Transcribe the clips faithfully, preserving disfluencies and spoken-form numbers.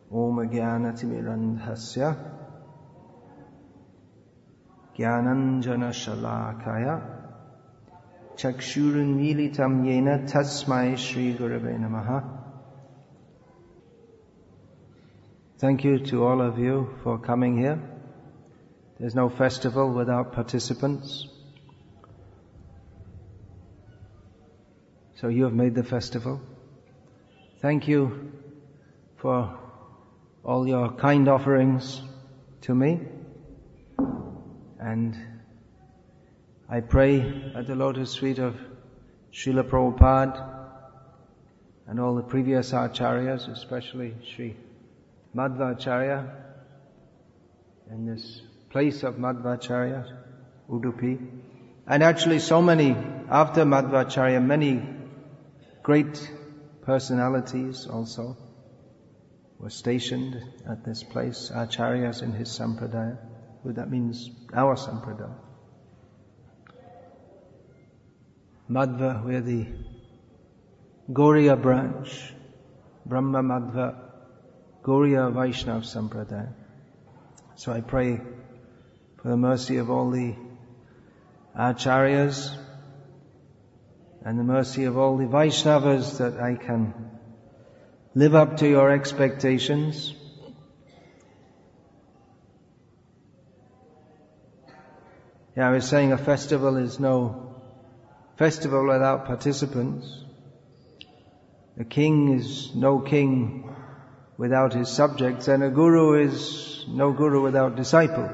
Om Jnanatimirandhasya Jnananjana Shalakaya Chakshurunmilitam Yena Tasmai Shri Gurave Namaha. Thank you to all of you for coming here. There's no festival without participants. So you have made the festival. Thank you for all your kind offerings to me. And I pray at the lotus feet of Srila Prabhupada and all the previous acharyas, especially Sri Madhvacharya, in this place of Madhvacharya, Udupi. And actually so many, after Madhvacharya, many great personalities also were stationed at this place, acharyas in his sampradaya. That means our sampradaya. Madhva, we're the Gauriya branch, Brahma Madhva, Gauriya Vaishnav sampradaya. So I pray for the mercy of all the acharyas and the mercy of all the Vaishnavas that I can live up to your expectations. Yeah, I was saying a festival is no festival without participants. A king is no king without his subjects, and a guru is no guru without disciples.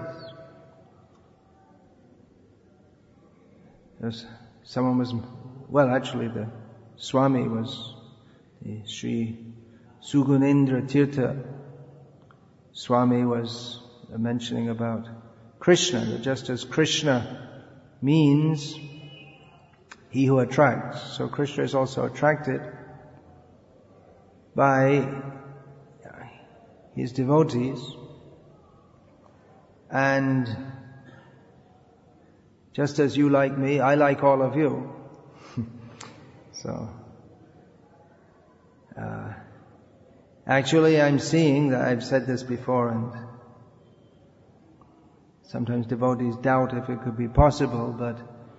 There's, someone was, well actually the Swami was, the Sri Sugunendra Tirtha Swami was mentioning about Krishna, that just as Krishna means he who attracts, so Krishna is also attracted by his devotees, and just as you like me, I like all of you. So, uh, actually I'm seeing that I've said this before, and sometimes devotees doubt if it could be possible, but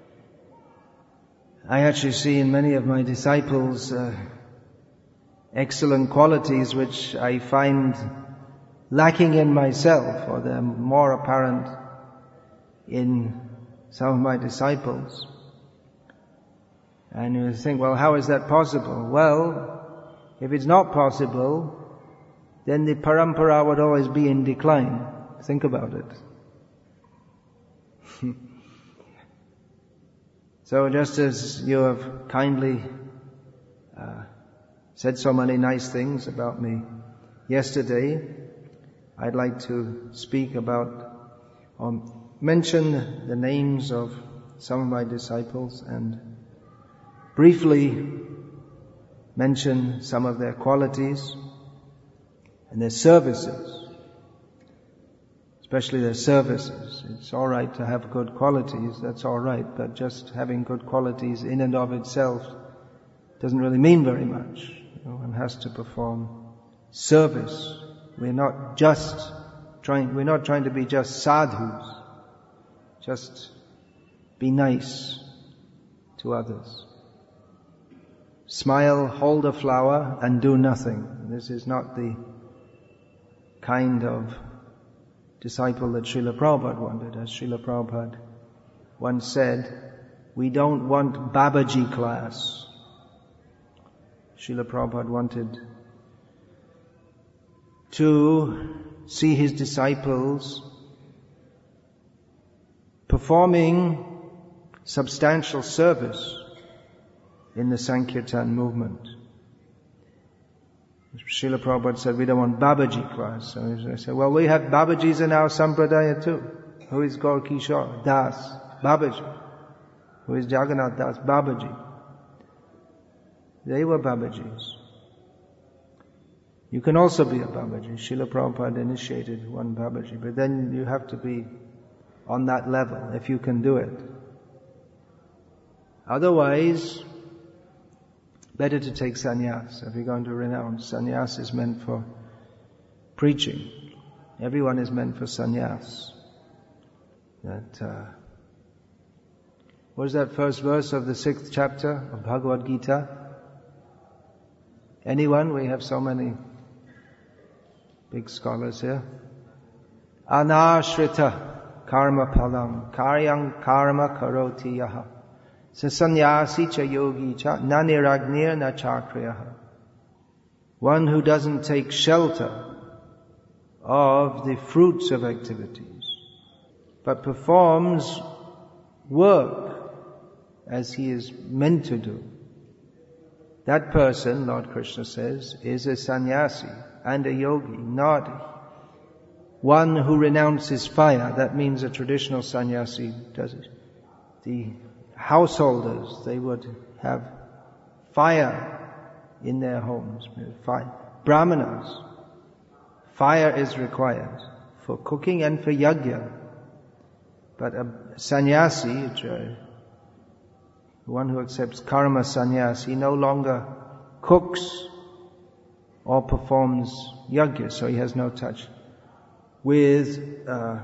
I actually see in many of my disciples uh, excellent qualities which I find lacking in myself, or they're more apparent in some of my disciples. And you think, well, how is that possible? Well, if it's not possible, then the parampara would always be in decline. Think about it. So just as you have kindly uh, said so many nice things about me yesterday, I'd like to speak about or mention the names of some of my disciples and briefly mention some of their qualities and their services. Especially their services. It's all right to have good qualities, that's all right, but just having good qualities in and of itself doesn't really mean very much. You know, one has to perform service. We're not just trying, we're not trying to be just sadhus, just be nice to others. Smile, hold a flower, and do nothing. This is not the kind of disciple that Srila Prabhupada wanted. As Srila Prabhupada once said, we don't want Babaji class. Srila Prabhupada wanted to see his disciples performing substantial service in the Sankirtan movement. Srila Prabhupada said, we don't want Babaji class. So I said, well, we have Babajis in our sampradaya too. Who is Gaur Kishore? Das. Babaji. Who is Jagannath Das? Babaji. They were Babajis. You can also be a Babaji. Srila Prabhupada initiated one Babaji, but then you have to be on that level if you can do it. Otherwise, better to take sannyas. If you're going to renounce, sannyas is meant for preaching. Everyone is meant for sannyas. That, uh, what is that first verse of the sixth chapter of Bhagavad Gita? Anyone? We have so many big scholars here. Anashrita karma palam karyang karma karoti yaha sasanyasi cha yogi cha na niragnir na chakriyaha. One who doesn't take shelter of the fruits of activities, but performs work as he is meant to do. That person, Lord Krishna says, is a sannyasi and a yogi, not one who renounces fire. That means a traditional sannyasi does it. The householders, they would have fire in their homes. Fire. Brahmanas, fire is required for cooking and for yajna. But a sannyasi, one who accepts karma sannyas, he no longer cooks or performs yajna, so he has no touch with uh,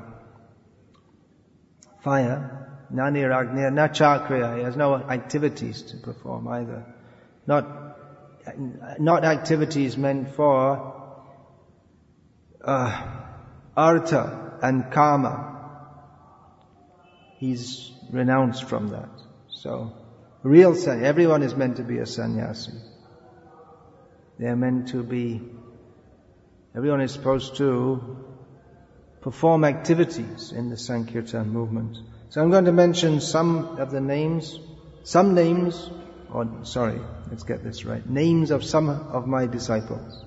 fire. Naniragnya, na chakriya, he has no activities to perform either. Not, not activities meant for uh, artha and kama. He's renounced from that. So, real sannyasi, everyone is meant to be a sannyasi. They are meant to be, everyone is supposed to perform activities in the Sankirtan movement. So I'm going to mention some of the names, some names, or sorry, let's get this right, names of some of my disciples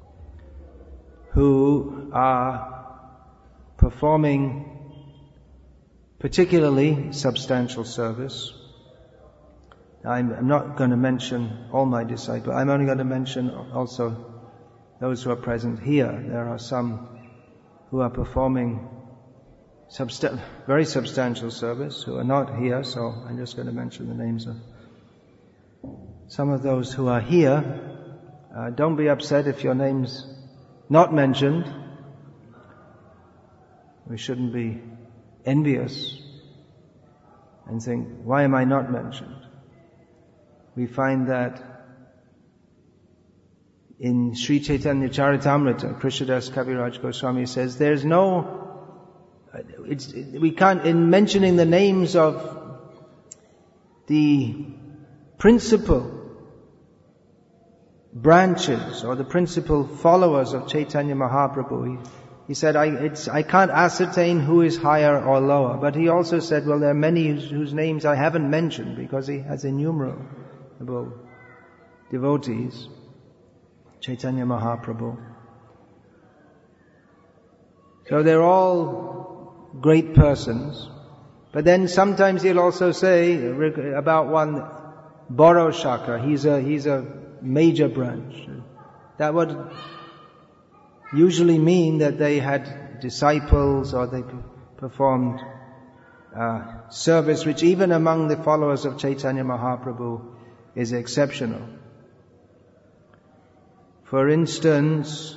who are performing particularly substantial service. I'm not going to mention all my disciples. I'm only going to mention also those who are present here. There are some who are performing substan- very substantial service who are not here, so I'm just going to mention the names of some of those who are here. Uh, don't be upset if your name's not mentioned. We shouldn't be envious and think, why am I not mentioned? We find that in Sri Chaitanya Charitamrita, Krishnadas Kaviraj Goswami says, there's no, it's, we can't, in mentioning the names of the principal branches or the principal followers of Chaitanya Mahaprabhu, he, he said, I, it's, I can't ascertain who is higher or lower. But he also said, well, there are many whose, whose names I haven't mentioned because he has innumerable devotees. Chaitanya Mahaprabhu. So they're all great persons. But then sometimes he'll also say about one Boro Shaka, he's a, he's a major branch. That would usually mean that they had disciples or they performed uh, service which even among the followers of Chaitanya Mahaprabhu is exceptional. For instance,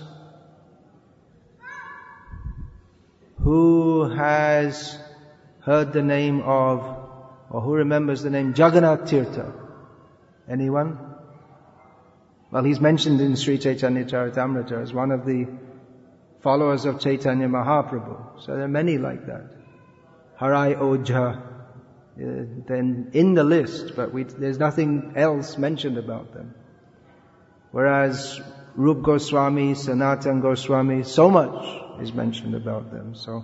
who has heard the name of, or who remembers the name Jagannath Tirtha? Anyone? Well, he's mentioned in Sri Chaitanya Charitamrita as one of the followers of Chaitanya Mahaprabhu. So there are many like that. Harai Ojha, uh, then in the list, but we, there's nothing else mentioned about them. Whereas Rup Goswami, Sanatan Goswami, so much is mentioned about them. So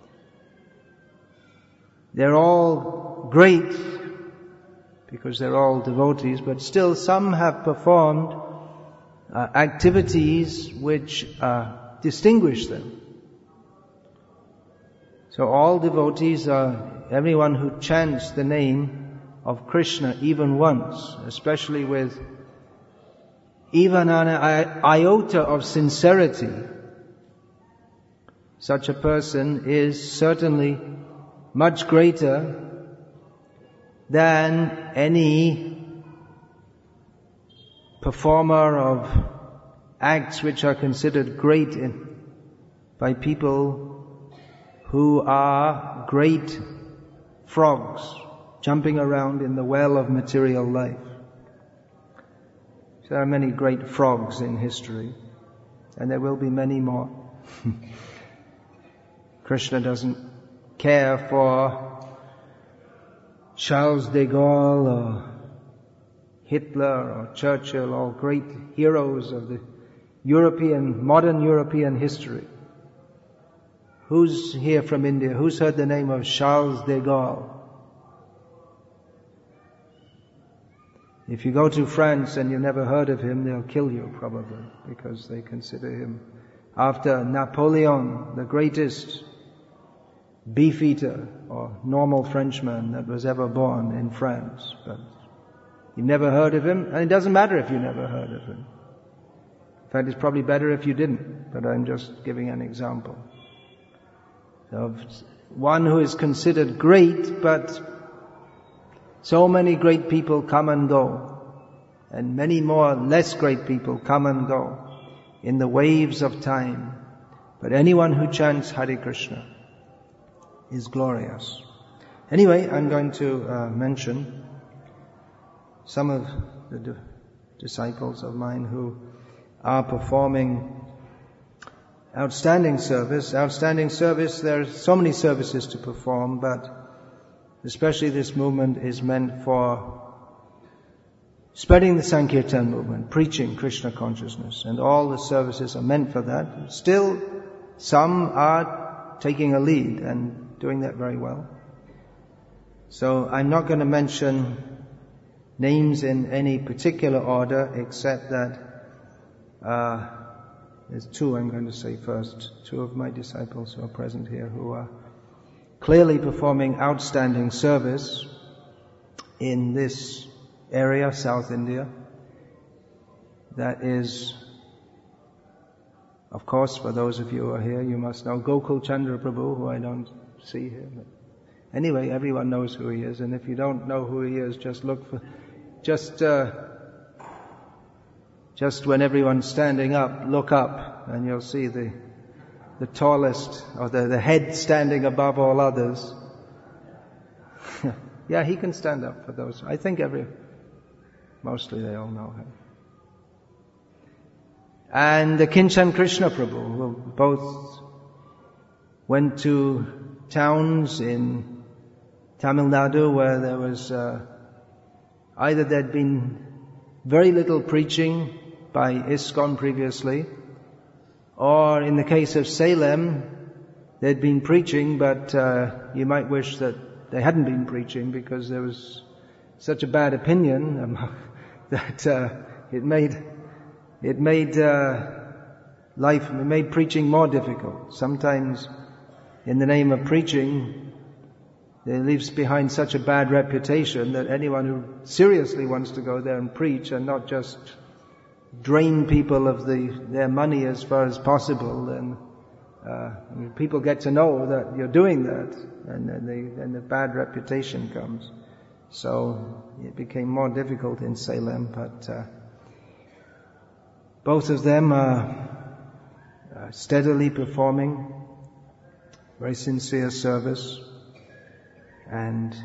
they're all great because they're all devotees, but still some have performed uh, activities which uh, distinguish them. So all devotees are everyone who chants the name of Krishna even once, especially with even an iota of sincerity. Such a person is certainly much greater than any performer of acts which are considered great in, by people who are great frogs jumping around in the well of material life. There are many great frogs in history, and there will be many more. Krishna doesn't care for Charles de Gaulle or Hitler or Churchill, all great heroes of the European, modern European history. Who's here from India? Who's heard the name of Charles de Gaulle? If you go to France and you've never heard of him, they'll kill you probably, because they consider him, after Napoleon, the greatest beefeater or normal Frenchman that was ever born in France. But you've never heard of him, and it doesn't matter if you never heard of him. In fact, it's probably better if you didn't, but I'm just giving an example of one who is considered great, but so many great people come and go, and many more less great people come and go in the waves of time. But anyone who chants Hare Krishna is glorious. Anyway, I'm going to uh, mention some of the di- disciples of mine who are performing outstanding service. Outstanding service, there are so many services to perform, but especially this movement is meant for spreading the Sankirtan movement, preaching Krishna consciousness, and all the services are meant for that. Still, some are taking a lead and doing that very well. So I'm not going to mention names in any particular order, except that uh, there's two I'm going to say first. Two of my disciples who are present here who are clearly performing outstanding service in this area, South India. That is, of course, for those of you who are here, you must know Gokul Chandra Prabhu, who I don't see here. But anyway, everyone knows who he is, and if you don't know who he is, just look for, just, uh, just when everyone's standing up, look up, and you'll see the the tallest, or the, the head standing above all others. Yeah, he can stand up for those. I think every, mostly they all know him. And the Kinchan Krishna Prabhu, who both went to towns in Tamil Nadu where there was, uh, either there'd been very little preaching by ISKCON previously, or in the case of Salem, they'd been preaching, but uh, you might wish that they hadn't been preaching, because there was such a bad opinion um, that uh, it made it made uh, life, it made preaching more difficult. Sometimes, in the name of preaching, it leaves behind such a bad reputation that anyone who seriously wants to go there and preach and not just drain people of the their money as far as possible, and uh, I mean, people get to know that you're doing that, and then they, then the bad reputation comes. So it became more difficult in Salem, but uh, both of them are uh, steadily performing very sincere service and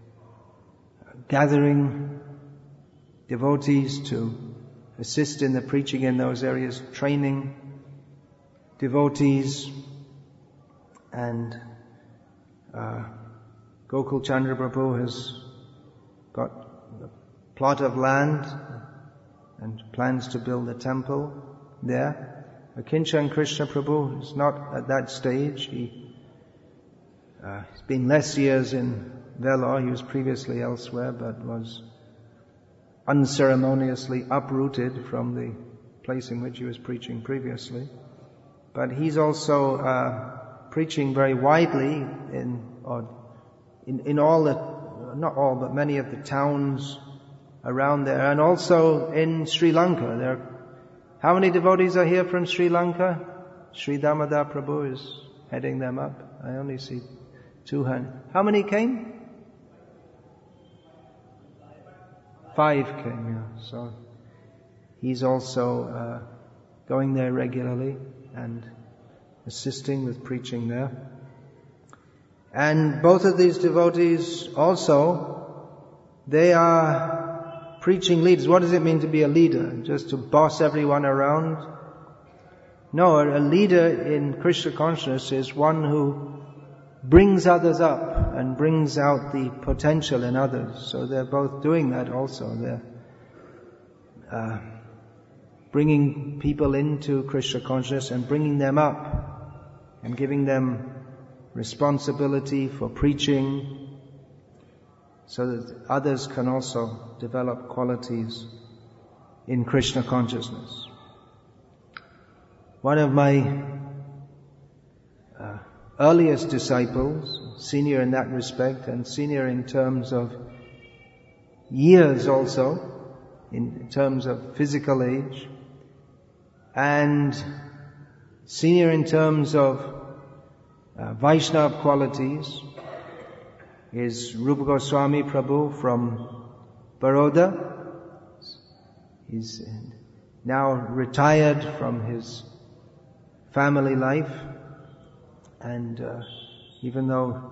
gathering devotees to assist in the preaching in those areas, training devotees, and uh, Gokul Chandra Prabhu has got a plot of land and plans to build a temple there. Kinchan Krishna Prabhu is not at that stage. He, uh, he's been less years in Vellore. He was previously elsewhere, but was unceremoniously uprooted from the place in which he was preaching previously. But he's also uh, preaching very widely in, or in in all the, not all, but many of the towns around there, and also in Sri Lanka. There, are, how many devotees are here from Sri Lanka? Sri Damodar Prabhu is heading them up. I only see two hands. How many came? Five came, yeah. So he's also uh, going there regularly, and assisting with preaching there. And both of these devotees also, they are preaching leaders. What does it mean to be a leader? Just to boss everyone around? No, a leader in Krishna consciousness is one who brings others up and brings out the potential in others. So they're both doing that also. They're uh, bringing people into Krishna consciousness and bringing them up and giving them responsibility for preaching so that others can also develop qualities in Krishna consciousness. One of my uh, earliest disciples, senior in that respect and senior in terms of years also, in terms of physical age, and senior in terms of uh, Vaishnava qualities, is Rupa Goswami Prabhu from Baroda. He's now retired from his family life, and uh, even though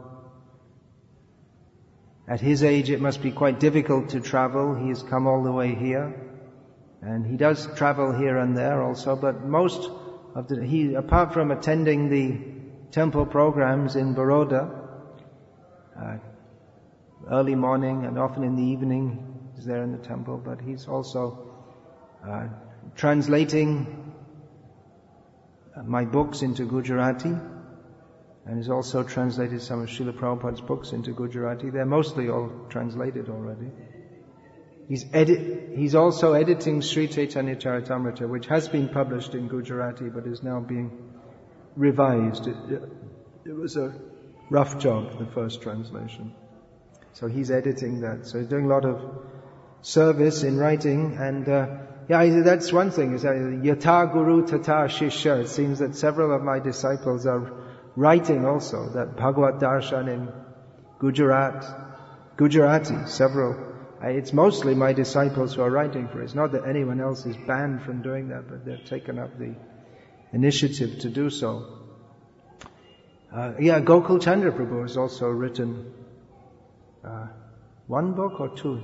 at his age it must be quite difficult to travel, he has come all the way here, and he does travel here and there also, but most of the, he, apart from attending the temple programs in Baroda, uh, early morning and often in the evening, he's there in the temple, but he's also uh, translating my books into Gujarati, and he's also translated some of Srila Prabhupada's books into Gujarati. They're mostly all translated already. He's edit, he's also editing Sri Chaitanya Charitamrita, which has been published in Gujarati but is now being revised. It, it was a rough job, the first translation. So he's editing that. So he's doing a lot of service in writing, and uh, yeah, that's one thing, is that yata guru tata shishya. It seems that several of my disciples are writing also, that Bhagavad Darshan in Gujarat, Gujarati, several. It's mostly my disciples who are writing for it. It's not that anyone else is banned from doing that, but they've taken up the initiative to do so. Uh, yeah, Gokul Chandra Prabhu has also written uh, one book or two.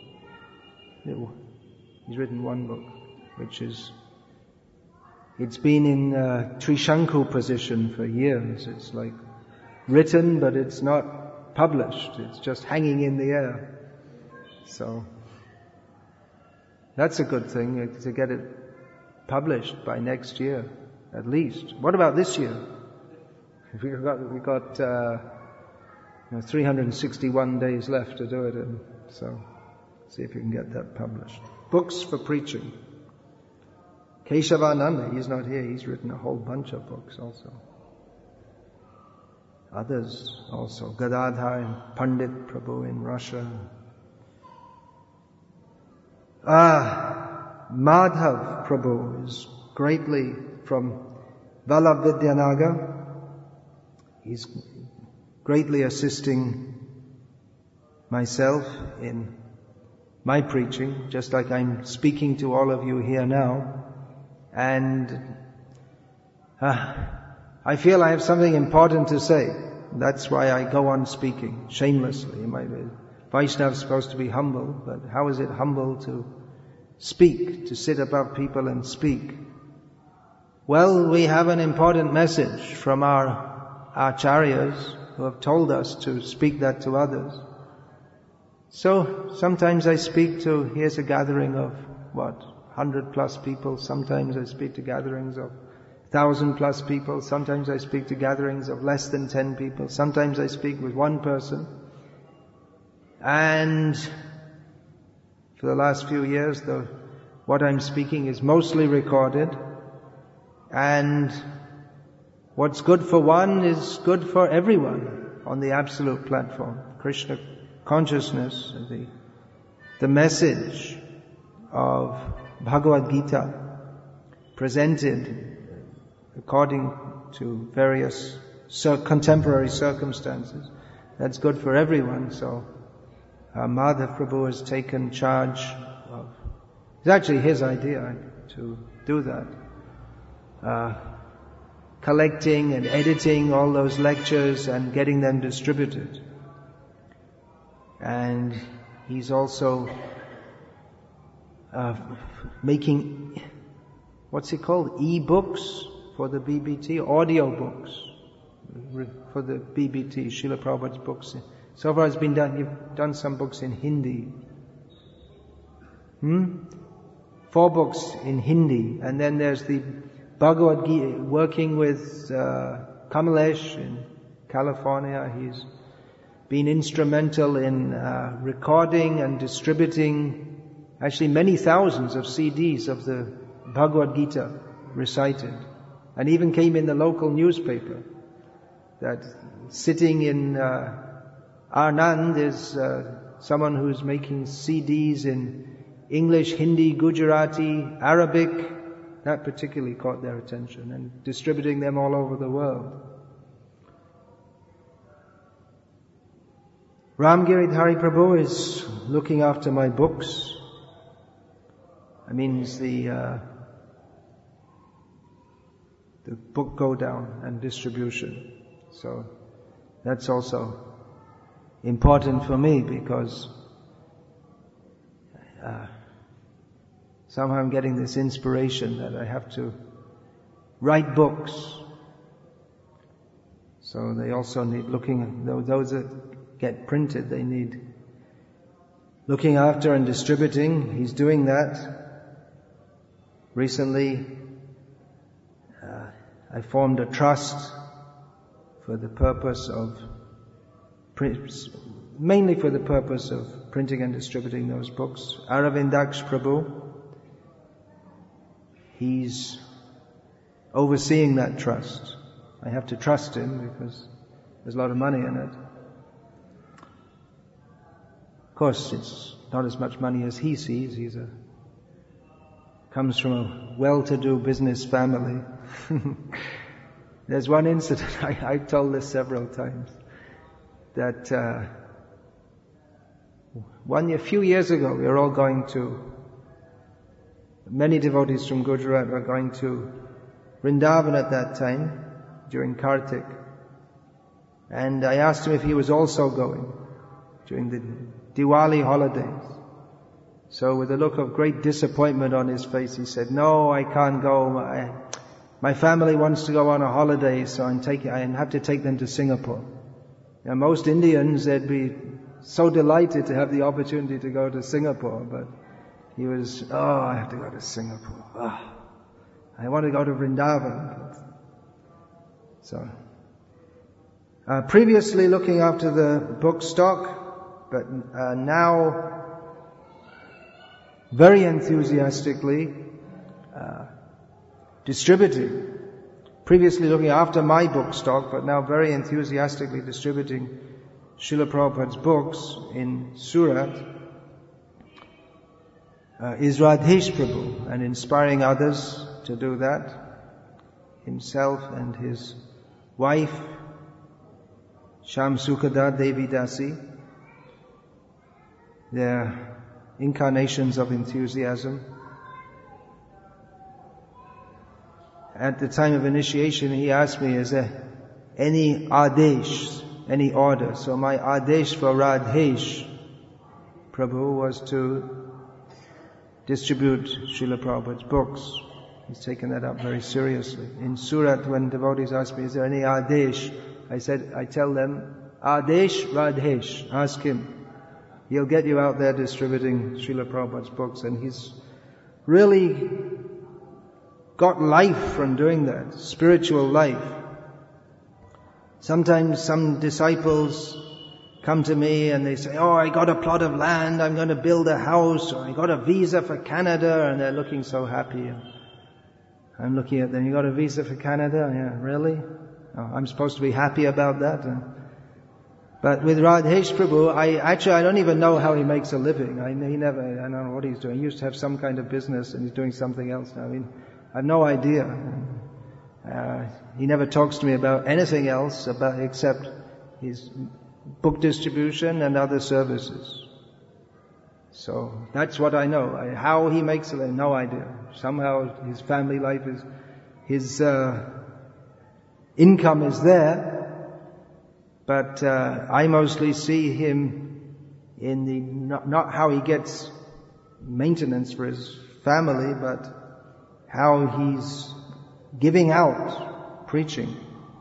He's written one book, which is, it's been in uh, Trishankhu position for years. It's like written, but it's not published. It's just hanging in the air. So that's a good thing, to get it published by next year, at least. What about this year? We got we got uh, you know, three hundred sixty-one days left to do it, and so see if you can get that published. Books for preaching. Keshavananda, he's not here. He's written a whole bunch of books also. Others also. Gadadhar and Pandit Prabhu in Russia. Ah, Madhav Prabhu is greatly from Vallabh He's greatly assisting myself in my preaching, just like I'm speaking to all of you here now. And uh, I feel I have something important to say. That's why I go on speaking, shamelessly. My Vaishnava is supposed to be humble, but how is it humble to speak, to sit above people and speak? Well, we have an important message from our acharyas who have told us to speak that to others. So sometimes I speak to, here's a gathering of, what, hundred plus people. Sometimes I speak to gatherings of thousand plus people. Sometimes I speak to gatherings of less than ten people. Sometimes I speak with one person. And for the last few years, the, what I'm speaking is mostly recorded. And what's good for one is good for everyone on the absolute platform. Krishna consciousness, the, the message of Bhagavad Gita presented according to various cir- contemporary circumstances, that's good for everyone. So uh, Madhav Prabhu has taken charge of, it's actually his idea to do that. Uh, collecting and editing all those lectures and getting them distributed. And he's also uh, making, what's it called, e-books for the B B T, audio books for the B B T, Srila Prabhupada's books. So far it's been done, you've done some books in Hindi. Hmm? Four books in Hindi. And then there's the Bhagavad Gita, working with uh, Kamalesh in California. He's been instrumental in uh, recording and distributing actually many thousands of C Ds of the Bhagavad Gita recited. And even came in the local newspaper that sitting in uh, Anand is uh, someone who's making C Ds in English, Hindi, Gujarati, Arabic. That particularly caught their attention, and distributing them all over the world. Ramgiridhari Prabhu is looking after my books. I mean, it's the uh, the book go down and distribution. So that's also important for me because uh, somehow I'm getting this inspiration that I have to write books. So they also need looking, those that get printed, they need looking after and distributing. He's doing that. Recently, uh, I formed a trust for the purpose of, mainly for the purpose of printing and distributing those books. Aravindaksh Prabhu, he's overseeing that trust. I have to trust him because there's a lot of money in it. Of course, it's not as much money as he sees. He's a comes from a well-to-do business family. There's one incident, I, I've told this several times, that uh, one year, a few years ago, we were all going to, many devotees from Gujarat were going to Vrindavan at that time, during Kartik. And I asked him if he was also going during the Diwali holidays. So with a look of great disappointment on his face, he said, "No, I can't go. I, my family wants to go on a holiday, so I'm taking, I have to take them to Singapore." Now, most Indians, they'd be so delighted to have the opportunity to go to Singapore, but he was, "Oh, I have to go to Singapore. Oh, I want to go to Vrindavan." So, uh, previously looking after the book stock, but uh, now very enthusiastically uh, distributing. Previously looking after my book stock, but now very enthusiastically distributing Srila Prabhupada's books in Surat, uh, is Radhesh Prabhu, and inspiring others to do that, himself and his wife, Sham Sukada Devi Dasi. They're incarnations of enthusiasm. At the time of initiation, he asked me, is there any adesh, any order? So my adesh for Radhesh Prabhu was to distribute Srila Prabhupada's books. He's taken that up very seriously. In Surat, when devotees ask me, is there any adesh? I said, I tell them, adesh Radhesh, ask him. He'll get you out there distributing Srila Prabhupada's books, and he's really got life from doing that, spiritual life. Sometimes some disciples come to me and they say, "Oh, I got a plot of land, I'm going to build a house, or I got a visa for Canada," and they're looking so happy. I'm looking at them, "You got a visa for Canada?" "Yeah, really? Oh, I'm supposed to be happy about that?" But with Radhesh Prabhu, I actually, I don't even know how he makes a living. I, he never, I don't know what he's doing. He used to have some kind of business and he's doing something else now. I mean, I have no idea. Uh, he never talks to me about anything else about, except his book distribution and other services. So that's what I know. I, how he makes a living, no idea. Somehow his family life is, his, uh, income is there, but uh, I mostly see him in the, not, not how he gets maintenance for his family, but how he's giving out, preaching.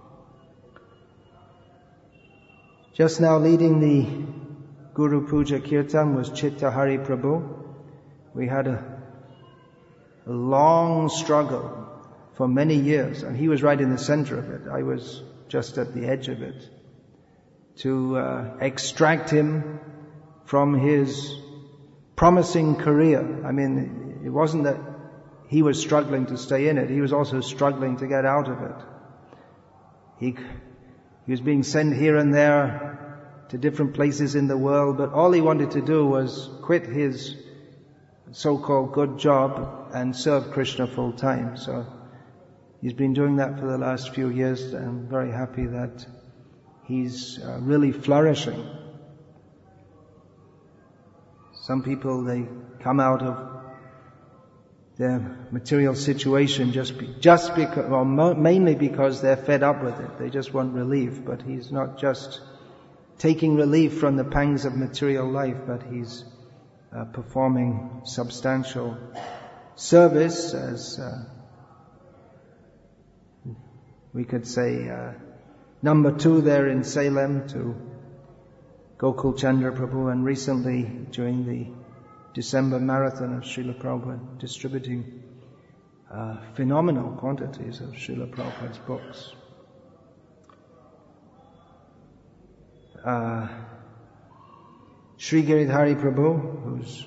Just now leading the Guru Puja Kirtan was Chitta Hari Prabhu. We had a, a long struggle for many years, and he was right in the center of it. I was just at the edge of it. To uh, extract him from his promising career. I mean, it wasn't that he was struggling to stay in it, he was also struggling to get out of it. He, he was being sent here and there to different places in the world, but all he wanted to do was quit his so-called good job and serve Krishna full time. So he's been doing that for the last few years, and I'm very happy that he's uh, really flourishing. Some people, they come out of their material situation just be, just because, well, mo- mainly because they're fed up with it. They just want relief. But he's not just taking relief from the pangs of material life, but he's uh, performing substantial service as uh, we could say uh, number two there in Salem to Gokul Chandra Prabhu, and recently during the December marathon of Srila Prabhupada, distributing uh, phenomenal quantities of Srila Prabhupada's books. Uh, Sri Giridhari Prabhu, who's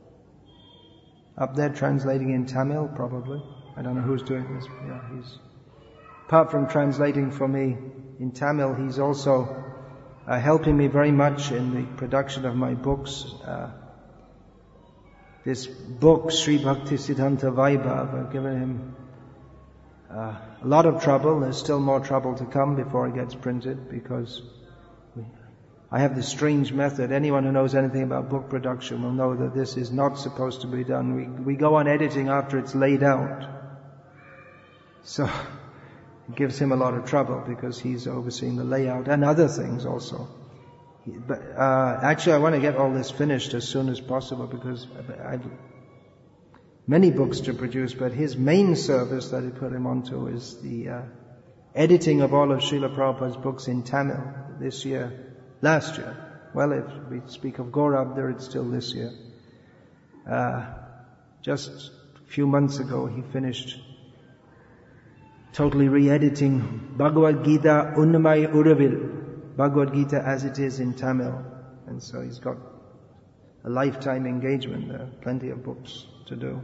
up there translating in Tamil probably. I don't know who's doing this. Yeah, he's, apart from translating for me in Tamil, he's also uh, helping me very much in the production of my books. Uh, this book, Sri Bhakti Siddhanta Vaibhav, I've given him uh, a lot of trouble. There's still more trouble to come before it gets printed, because we, I have this strange method. Anyone who knows anything about book production will know that this is not supposed to be done. We, we go on editing after it's laid out. So it gives him a lot of trouble because he's overseeing the layout and other things also. But uh, actually I want to get all this finished as soon as possible, because I've many books to produce, but his main service that I put him onto is the uh, editing of all of Srila Prabhupada's books in Tamil this year, last year. Well, if we speak of Gaurabdha, it's still this year. Uh, just a few months ago he finished totally re-editing Bhagavad Gita Unnamai Uravil, Bhagavad Gita as it is in Tamil. And so he's got a lifetime engagement there, plenty of books to do.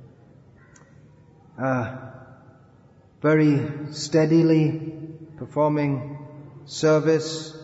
Uh, very steadily performing service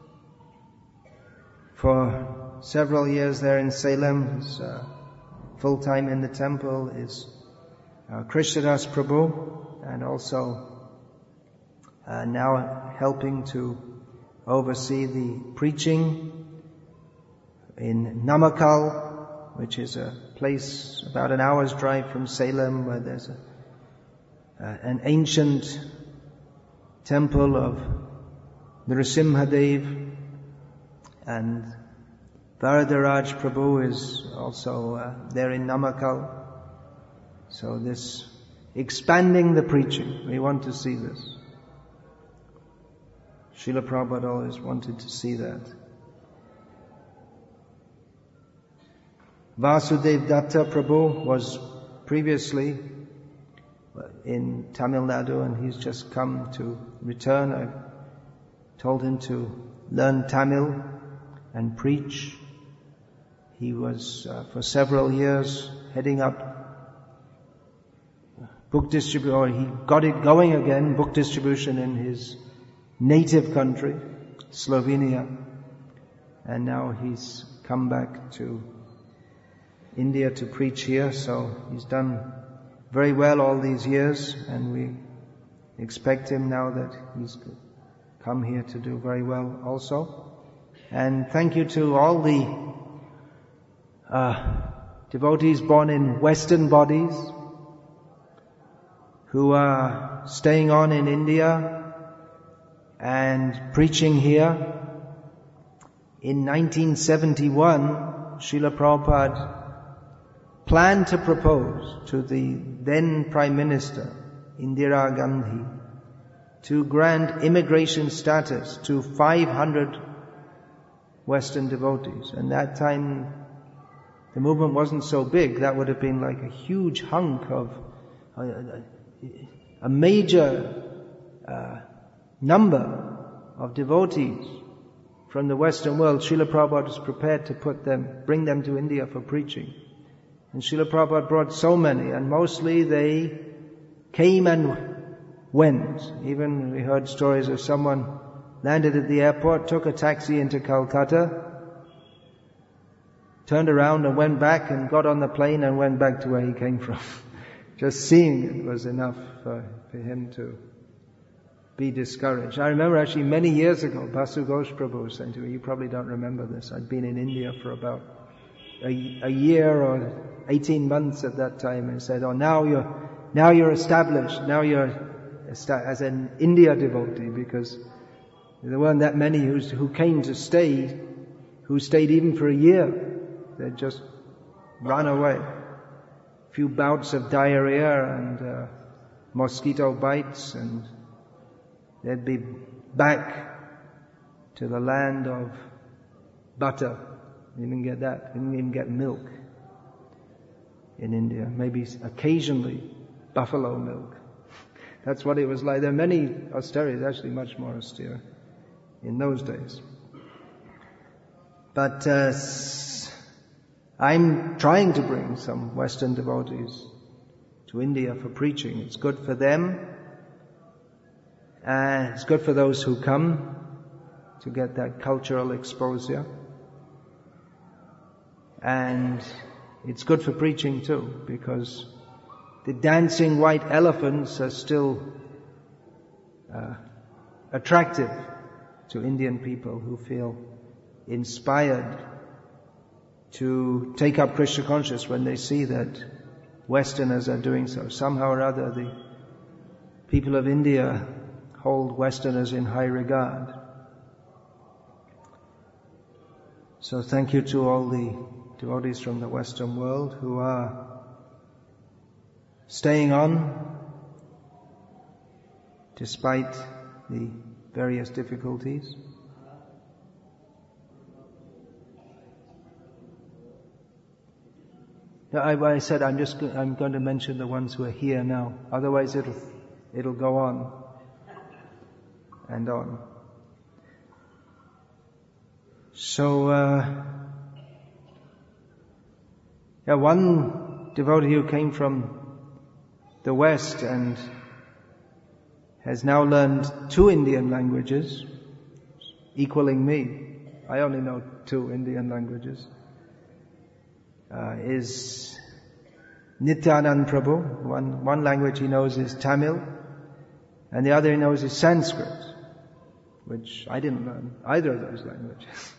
for several years there in Salem. He's uh, full-time in the temple is uh, Krishnadas Prabhu, and also uh, now helping to oversee the preaching in Namakkal, which is a place about an hour's drive from Salem, where there's a, uh, an ancient temple of Narasimhadev, and Varadaraj Prabhu is also uh, there in Namakkal. So this expanding the preaching, we want to see this. Srila Prabhupada always wanted to see that. Vasudev Datta Prabhu was previously in Tamil Nadu, and he's just come to return. I told him to learn Tamil and preach. He was uh, for several years heading up book distribution, or he got it going again, book distribution in his native country, Slovenia, and now he's come back to India to preach here. So he's done very well all these years, and we expect him now that he's come here to do very well also. And thank you to all the uh, devotees born in Western bodies who are staying on in India and preaching here. In nineteen seventy-one, Srila Prabhupada planned to propose to the then Prime Minister, Indira Gandhi, to grant immigration status to five hundred Western devotees. And that time, the movement wasn't so big. That would have been like a huge hunk of a, a, a major uh, number of devotees from the Western world. Srila Prabhupada was prepared to put them, bring them to India for preaching. And Srila Prabhupada brought so many, and mostly they came and went. Even we heard stories of someone landed at the airport, took a taxi into Calcutta, turned around and went back and got on the plane and went back to where he came from. Just seeing it was enough for, for him to be discouraged. I remember actually many years ago, Basu Ghosh Prabhu was saying to me, you probably don't remember this, I'd been in India for about a, a year or eighteen months at that time, and said, oh, now you're, now you're established, now you're as an India devotee, because there weren't that many who, who came to stay, who stayed even for a year. They'd just run away. A few bouts of diarrhea and uh, mosquito bites, and they'd be back to the land of butter. You didn't get that. You didn't even get milk in India. Maybe occasionally buffalo milk. That's what it was like. There are many austerities, actually much more austere in those days. But uh, I'm trying to bring some Western devotees to India for preaching. It's good for them. Uh, it's good for those who come to get that cultural exposure. And it's good for preaching too, because the dancing white elephants are still uh, attractive to Indian people who feel inspired to take up Krishna consciousness when they see that Westerners are doing so. Somehow or other, the people of India hold Westerners in high regard. So thank you to all the devotees from the Western world who are staying on despite the various difficulties. I, I said I'm just I'm going to mention the ones who are here now. Otherwise, it'll it'll go on and on. So, uh, yeah, one devotee who came from the West and has now learned two Indian languages, equaling me. I only know two Indian languages. Uh, is Nityanand Prabhu. One, one language he knows is Tamil, and the other he knows is Sanskrit, which I didn't learn either of those languages.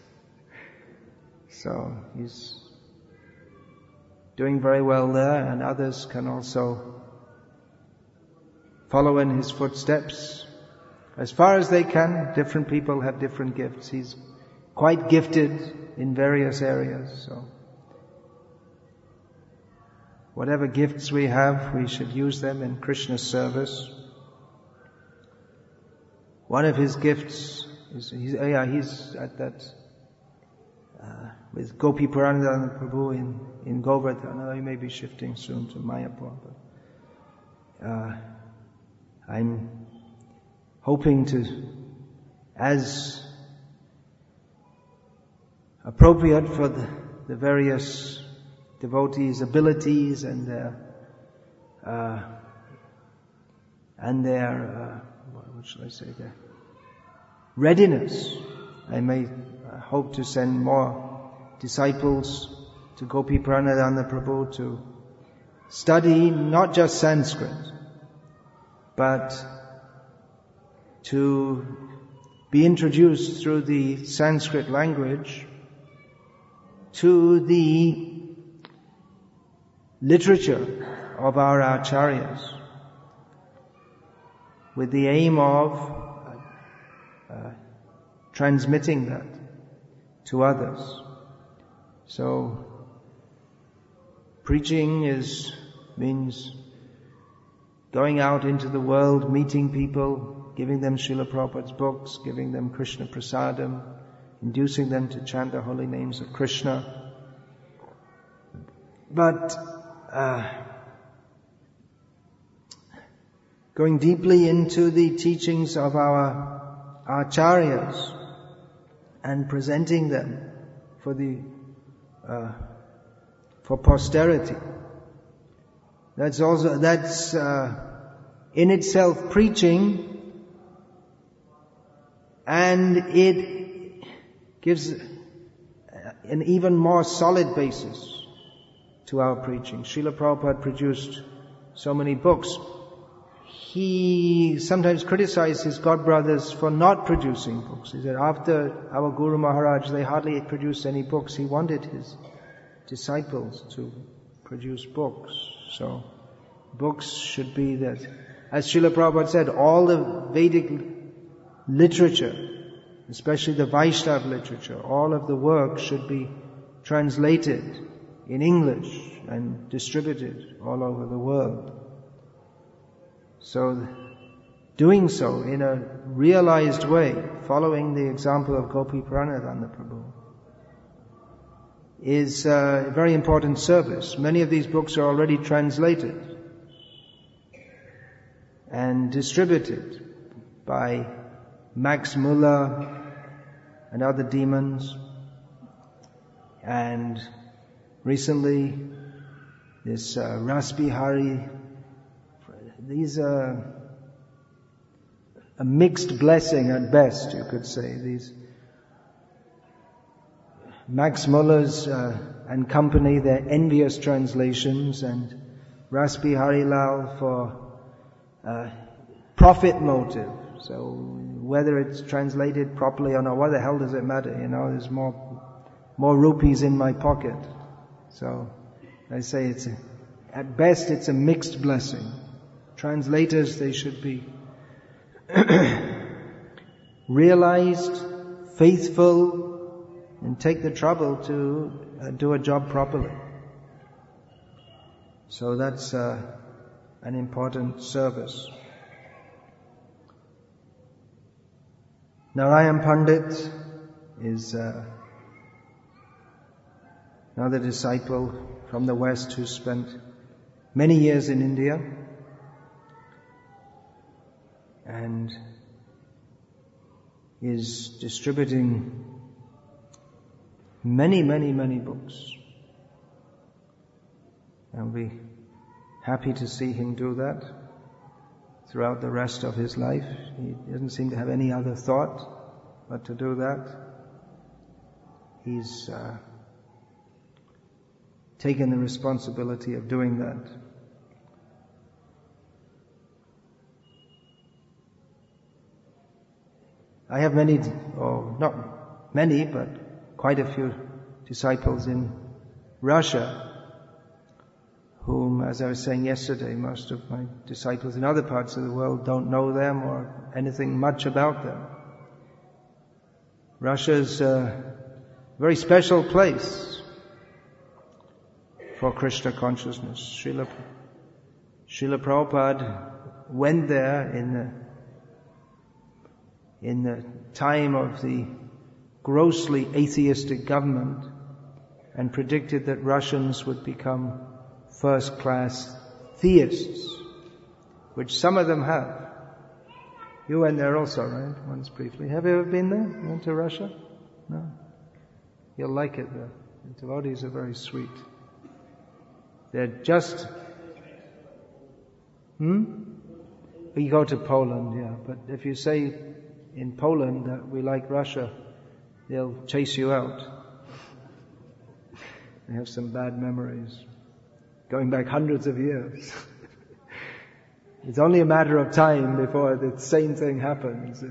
So he's doing very well there, and others can also follow in his footsteps as far as they can. Different people have different gifts. He's quite gifted in various areas, so whatever gifts we have, we should use them in Krishna's service. One of his gifts is, he's, oh yeah, he's at that, uh, with Gopi Puranadana Prabhu in, in Govardhan. I know he may be shifting soon to Mayapur, but, uh, I'm hoping to, as appropriate for the, the various devotees' abilities and their uh, and their uh, what should I say their readiness, I may uh, hope to send more disciples to Gopi Puranadana Prabhu to study not just Sanskrit, but to be introduced through the Sanskrit language to the literature of our acharyas, with the aim of uh, transmitting that to others. So, preaching is, means going out into the world, meeting people, giving them Srila Prabhupada's books, giving them Krishna Prasadam, inducing them to chant the holy names of Krishna. But uh, going deeply into the teachings of our acharyas and presenting them for the uh, for posterity. That's also that's uh, in itself preaching, and it gives an even more solid basis to our preaching. Srila Prabhupada produced so many books. He sometimes criticized his godbrothers for not producing books. He said after our Guru Maharaj, they hardly produced any books. He wanted his disciples to produce books. So, books should be that. As Srila Prabhupada said, all the Vedic literature, especially the Vaishnava literature, all of the work should be translated in English and distributed all over the world. So, doing so in a realized way, following the example of Gopi Pranadhana Prabhu, is a very important service. Many of these books are already translated and distributed by Max Muller and other demons. And recently, this uh, Rasbihari, these are a mixed blessing at best, you could say. These Max Muller's uh, and company, they're envious translations, and Rasbihari Lal for uh, profit motive. So whether it's translated properly or not, what the hell does it matter? You know, there's more more rupees in my pocket. So I say it's a, at best it's a mixed blessing. Translators, they should be realized, faithful, and take the trouble to uh, do a job properly. So that's uh, an important service. Narayan Pandit is uh, another disciple from the West who spent many years in India and is distributing many, many, many books. I'll be happy to see him do that throughout the rest of his life. He doesn't seem to have any other thought but to do that. He's uh, taken the responsibility of doing that. I have many, or not many, but quite a few disciples in Russia, whom, as I was saying yesterday, most of my disciples in other parts of the world don't know them or anything much about them. Russia's a very special place for Krishna consciousness. Srila, Srila Prabhupada went there in the, in the time of the grossly atheistic government and predicted that Russians would become first-class theists, which some of them have. You went there also, right? Once briefly. Have you ever been there? You went to Russia? No? You'll like it there. The devotees are very sweet. They're just... Hmm? We go to Poland, yeah. But if you say in Poland that we like Russia, they'll chase you out. They have some bad memories, going back hundreds of years. It's only a matter of time before the same thing happens.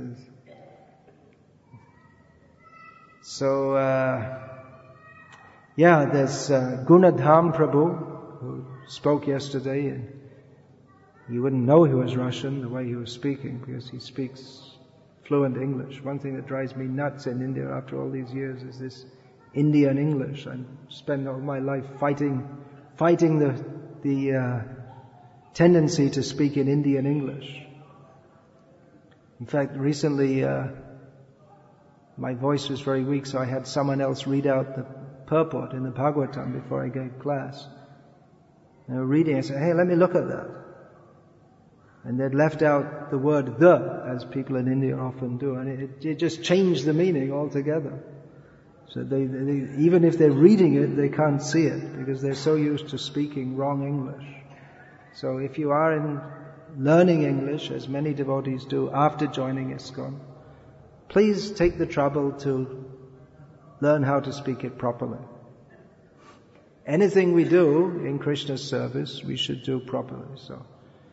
So, uh, yeah, there's uh, Gunadham Prabhu, who spoke yesterday, and you wouldn't know he was Russian the way he was speaking, because he speaks fluent English. One thing that drives me nuts in India after all these years is this Indian English. I spend all my life fighting, fighting the the uh, tendency to speak in Indian English. In fact, recently uh, my voice was very weak, so I had someone else read out the purport in the Bhagavatam before I gave class. They were reading, I said, hey, let me look at that. And they'd left out the word the, as people in India often do, and it, it just changed the meaning altogether. So they, they, even if they're reading it, they can't see it, because they're so used to speaking wrong English. So if you are in learning English, as many devotees do after joining ISKCON, please take the trouble to learn how to speak it properly. Anything we do in Krishna's service, we should do properly. So,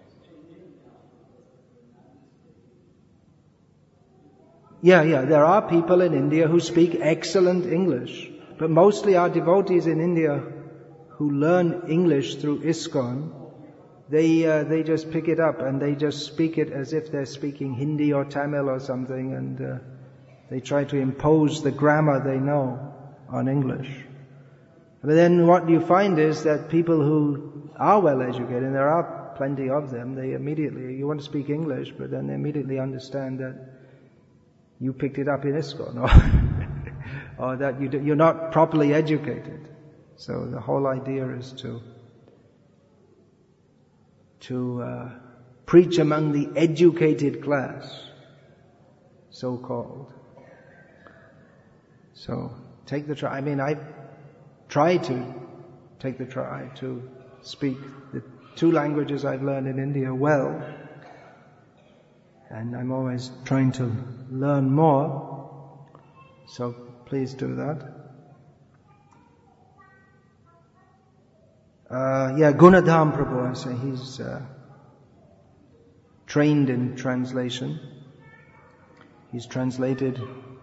yeah, yeah, there are people in India who speak excellent English, but mostly our devotees in India who learn English through ISKCON, they uh, they just pick it up and they just speak it as if they're speaking Hindi or Tamil or something, and uh, they try to impose the grammar they know on English. But then what you find is that people who are well educated, and there are plenty of them, they immediately, you want to speak English, but then they immediately understand that you picked it up in ISKCON, or, or that you do, you're not properly educated. So the whole idea is to to uh, preach among the educated class, so-called. So take the try. I mean, I try to take the try to speak the two languages I've learned in India well, and I'm always trying to learn more. So please do that. Uh, yeah, Gunadham Prabhu, I say, he's uh, trained in translation. He's translated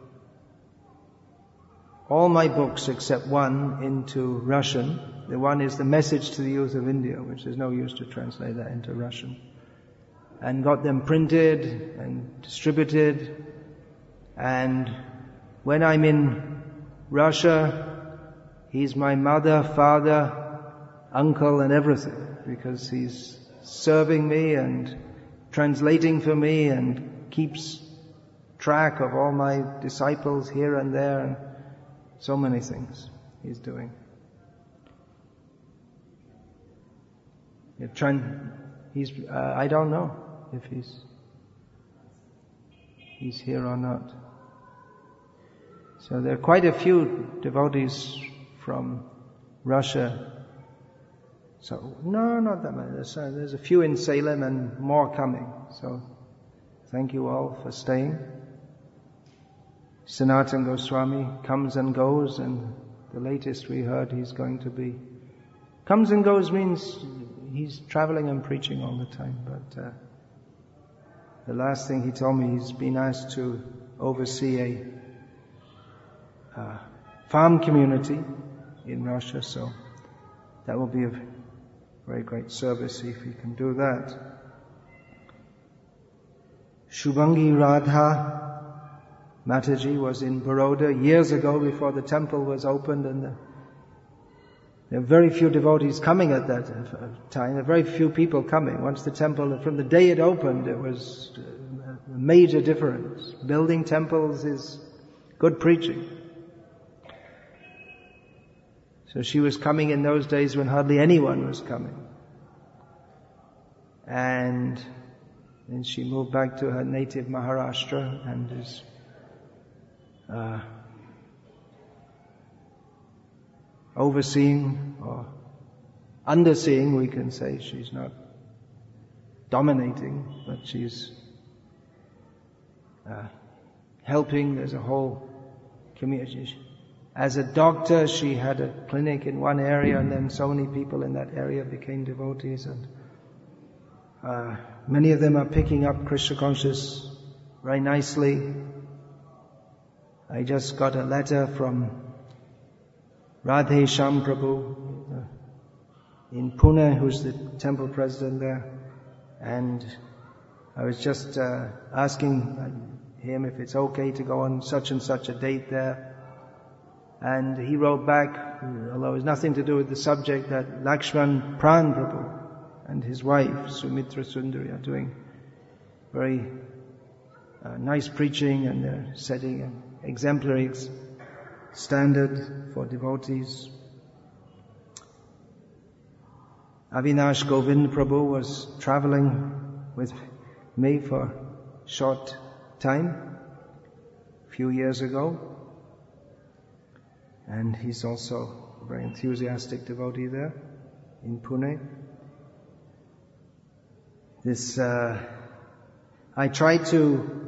all my books except one into Russian. The one is The Message to the Youth of India, which is no use to translate that into Russian. And got them printed and distributed. And when I'm in Russia, he's my mother, father, uncle and everything, because he's serving me and translating for me and keeps track of all my disciples here and there, and so many things he's doing. He's, uh, I don't know if he's he's here or not. So there are quite a few devotees from Russia. So, no, not that many. There's, uh, there's a few in Salem and more coming. So, thank you all for staying. Sanatana Goswami comes and goes, and the latest we heard he's going to be... Comes and goes means he's traveling and preaching all the time, but uh, the last thing he told me, he's been asked to oversee a uh, farm community in Russia, so that will be a very great service if he can do that. Shubhangi Radha Mataji was in Baroda years ago before the temple was opened, and the, there were very few devotees coming at that time. There were very few people coming. Once the temple, from the day it opened, it was a major difference. Building temples is good preaching. So she was coming in those days when hardly anyone was coming. And then she moved back to her native Maharashtra and is uh, overseeing or underseeing, we can say. She's not dominating, but she's uh, helping. There's a whole community. As a doctor, she had a clinic in one area, and then so many people in that area became devotees, and uh, many of them are picking up Krishna consciousness very nicely. I just got a letter from Radhe Shyam Prabhu uh, in Pune, who's the temple president there, and I was just uh, asking him if it's okay to go on such and such a date there. And he wrote back, although it has nothing to do with the subject, that Lakshman Pran Prabhu and his wife Sumitra Sundari are doing very uh, nice preaching, and they're setting an exemplary standard for devotees. Avinash Govind Prabhu was traveling with me for a short time, a few years ago. And he's also a very enthusiastic devotee there in Pune. This, uh, I try to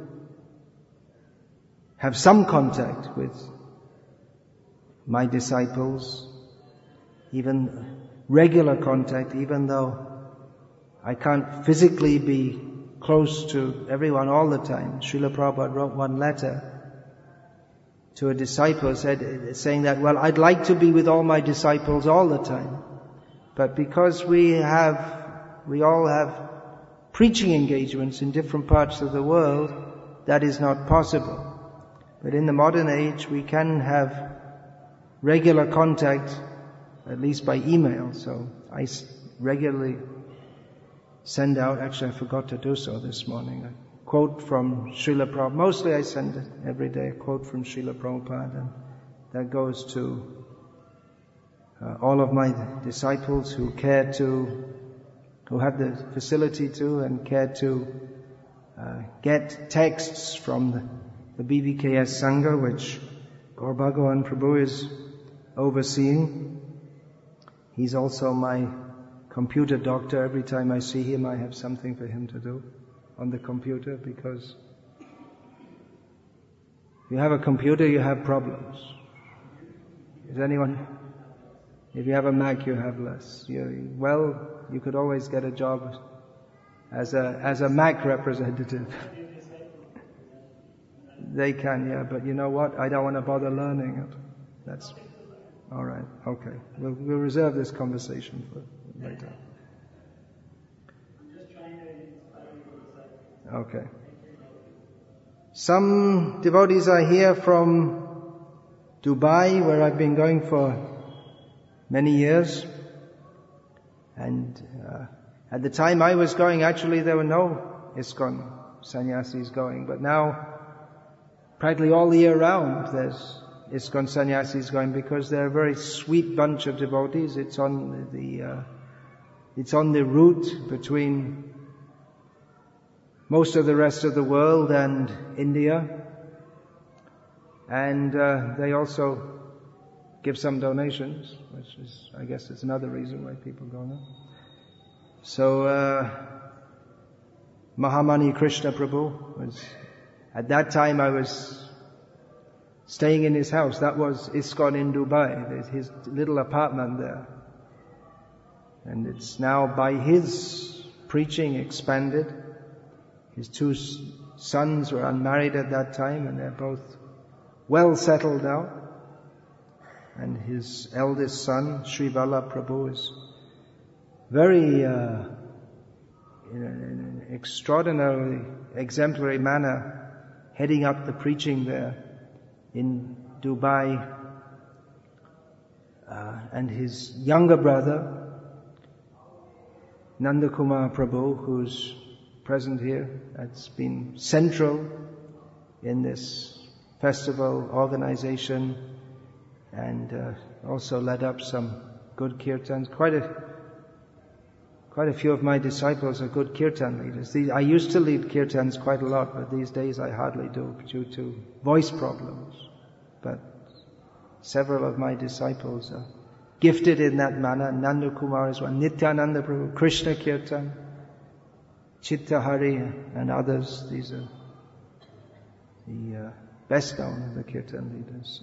have some contact with my disciples, even regular contact, even though I can't physically be close to everyone all the time. Srila Prabhupada wrote one letter to a disciple said, saying that, well, I'd like to be with all my disciples all the time, but because we have, we all have preaching engagements in different parts of the world, that is not possible. But in the modern age, we can have regular contact, at least by email. So I regularly send out, actually I forgot to do so this morning, a quote from Srila Prabhupada. Mostly I send it every day, a quote from Srila Prabhupada, and that goes to uh, all of my disciples who care to, who have the facility to and care to uh, get texts from the, the B V K S Sangha, which Gaur Bhagavan Prabhu is overseeing. He's also my computer doctor. Every time I see him, I have something for him to do on the computer, because if you have a computer, you have problems. Is anyone? If you have a Mac, you have less. You, well, you could always get a job as a as a Mac representative. They can, yeah, but you know what? I don't want to bother learning it. That's all right. Okay, we'll we'll reserve this conversation for later. Okay. Some devotees are here from Dubai, where I've been going for many years. And uh, at the time I was going, actually there were no ISKCON sannyasis going. But now, practically all the year round, there's ISKCON sannyasis going, because they're a very sweet bunch of devotees. It's on the uh, it's on the route between most of the rest of the world and India. And uh, they also give some donations, which is, I guess, it's another reason why people go now. So, uh, Mahamani Krishna Prabhu was, at that time I was staying in his house. That was ISKCON in Dubai. There's his little apartment there. And it's now by his preaching expanded. His two sons were unmarried at that time, and they're both well settled now. And his eldest son, Sri Vallabh Prabhu, is very, uh, in an extraordinarily exemplary manner, heading up the preaching there in Dubai. Uh, and his younger brother, Nanda Kumar Prabhu, who's present here, has been central in this festival organization, and uh, also led up some good kirtans. Quite a quite a few of my disciples are good kirtan leaders. These, I used to lead kirtans quite a lot, but these days I hardly do due to voice problems. But several of my disciples are gifted in that manner. Nanda Kumar is one, Nityananda Prabhu, Krishna Kirtan, Chitta Hari, and others. These are the uh, best known of the kirtan leaders.